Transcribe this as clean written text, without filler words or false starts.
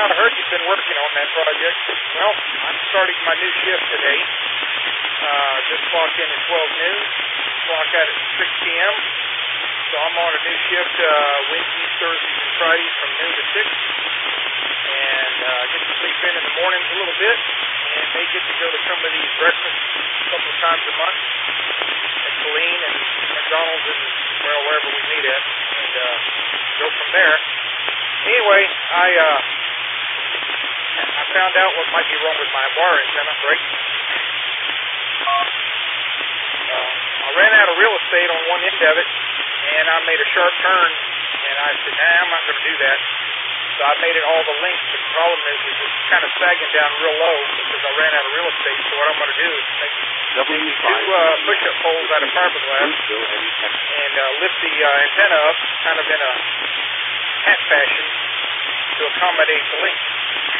out, I heard you've been working on that project. Well, I'm starting my new shift today. Just clocked in at 12 noon, clock out at 6 p.m. So I'm on a new shift Wednesdays, Thursdays, and Fridays from noon to 6. And get to sleep in the mornings a little bit, and may get to go to some of these breakfasts a couple of times a month at Colleen and McDonald's and wherever we meet at, and go from there. Anyway, I found out what might be wrong with my bar antenna brake. I ran out of real estate on one end of it, and I made a sharp turn, and I said, I'm not going to do that. So I made it all the length, but the problem is it's kind of sagging down real low because I ran out of real estate. So what I'm going to do is make two push-up poles out of fiberglass and lift the antenna up kind of in a hat fashion to accommodate the length.